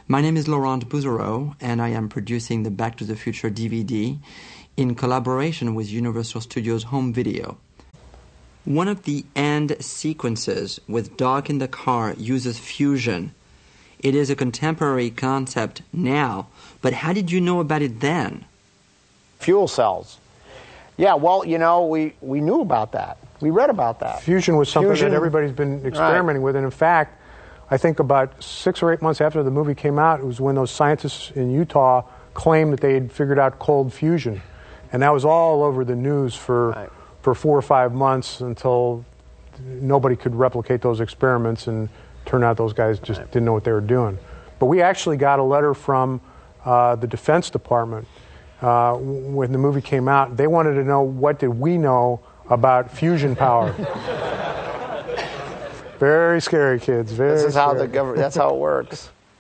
My name is Laurent Bouzereau, and I am producing the Back to the Future DVD in collaboration with Universal Studios Home Video. One of the end sequences with Doc in the car uses fusion. It is a contemporary concept now, but how did you know about it then? Fuel cells. Yeah, well, you know, we knew about that. We read about that. Fusion was something that everybody's been experimenting with, and in fact, I think about 6 or 8 months after the movie came out, it was when those scientists in Utah claimed that they had figured out cold fusion. And that was all over the news for 4 or 5 months until nobody could replicate those experiments, and turned out those guys just didn't know what they were doing. But we actually got a letter from the Defense Department when the movie came out. They wanted to know, what did we know about fusion power? Very scary, kids. Very This is how scary. that's how it works.